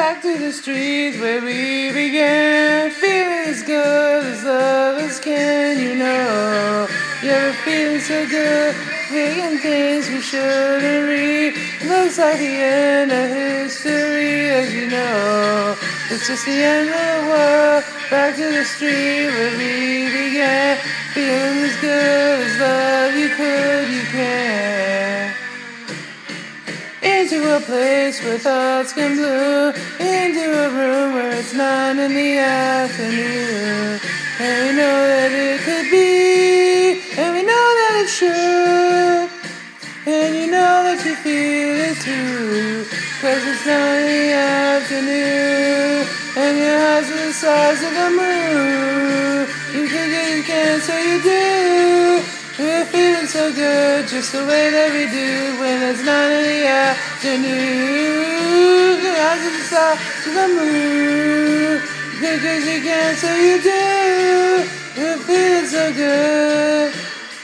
back to the streets where we began. Feeling as good as lovers can, you know. You're feeling so good, thinking things we shouldn't read. Looks like the end of history, as you know. It's just the end of the world, back to the street where we began. Feeling as good as love you could, you can. Into a place where thoughts can bloom, into a room where it's 9 in the afternoon. And we know that it could be, and we know that it should. And you know that you feel it too, 'cause it's 9 in the afternoon, and your eyes are the size of the moon. You think that you can, so you do. We're feeling so good, just the way that we do when it's 9 in the afternoon. Your eyes are the size of the moon. You think that you can, so you do. We're feeling so good.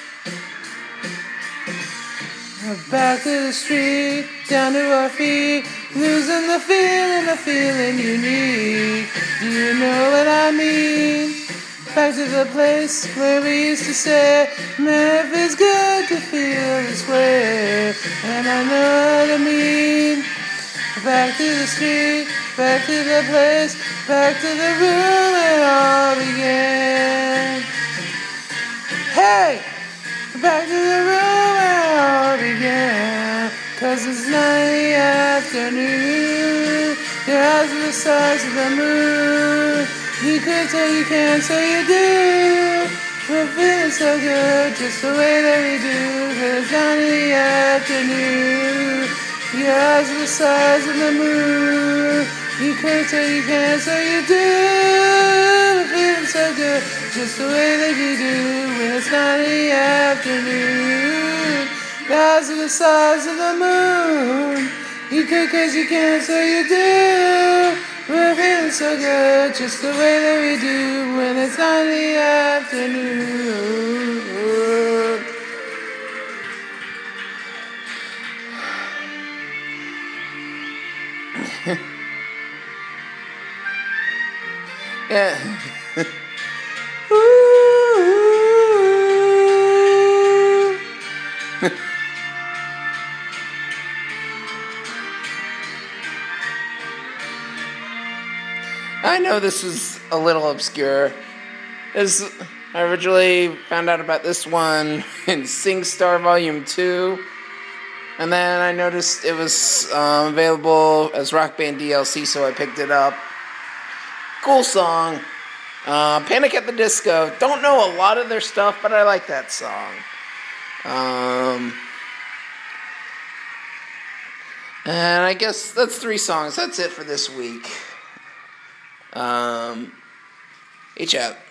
We're back to the street, down to our feet, losing the feeling unique. Do you know what I mean? Back to the place where we used to say, man, it feels good to feel this way. And I know what I mean. Back to the street, back to the place, back to the room it all began. Hey! Back to the room where it all began. 'Cause it's 9 in the afternoon. Your eyes are the size of the moon. You could, so you can, so you do. We're feeling so good, just the way that we do. 'Cause it's 9 in the afternoon. Your eyes are the size of the moon. You could, so you can, so you do. We're feeling so good, just the way that you do when it's 9 in the afternoon. Your eyes are the size of the moon. You could, 'cause you can, so you do. We're feeling so good, just the way that we do when it's 9 in the afternoon. Yeah. I know this is a little obscure. I originally found out about this one in SingStar Volume 2. And then I noticed it was available as Rock Band DLC, so I picked it up. Cool song. Panic at the Disco. Don't know a lot of their stuff, but I like that song. And I guess that's 3 songs. That's it for this week. Each out.